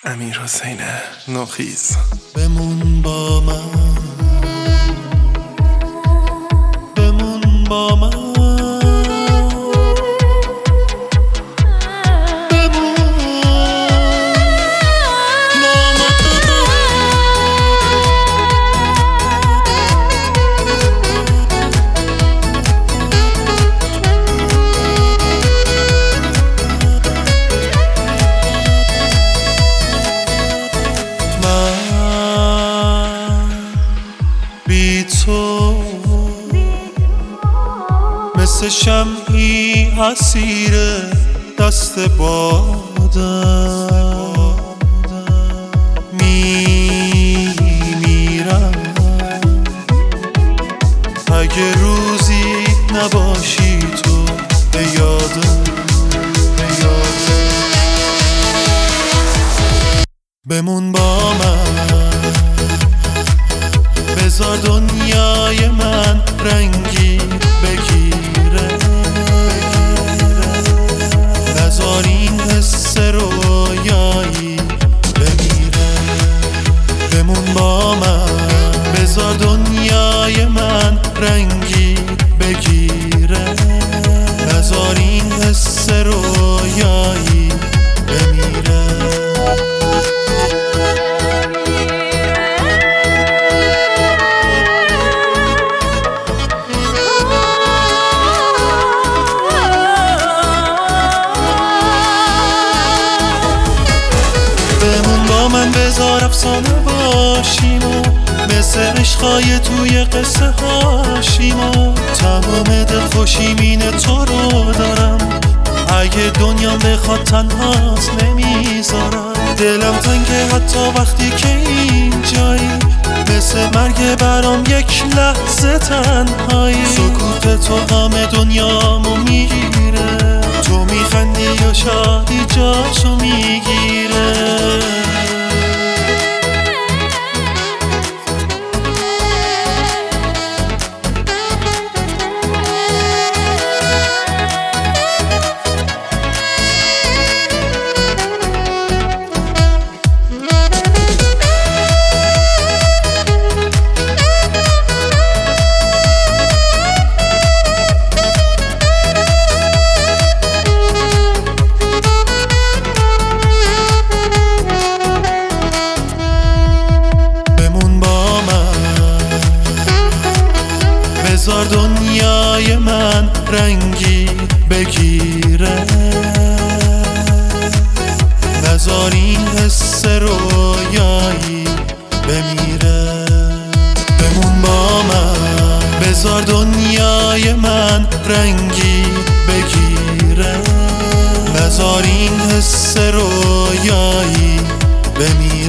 امیرحسین نوخیز. بمون با من، بمون با من، تو مثل شمعی اسیر دست بادم میمیرم اگه روزی نباشی تو به یادم. بمون با من، بذار دنیای من رنگی بگیره، نذار این حس رویایی بمیره. بمون با من، بذار دنیای من رنگی بگیره، نذار این حس رویایی بمیره. بذار افسانه باشیم و مثل عشقای توی قصه هاشیم و تمام دلخوشیم اینه تو رو دارم. اگه دنیا بخواد تنهاست نمیذارم. دلم تنگه حتی وقتی که اینجایی، مثل مرگ برام یک لحظه تنهایی. سکوت تو غم دنیامو میگیره، تو میخندی و شادی جاشو میگیره. بذار دنیای من رنگی بگیره، نذار این حس رویایی بمیره. بمون با من، بذار دنیای من رنگی بگیره، نذار این حس رویایی بمیره.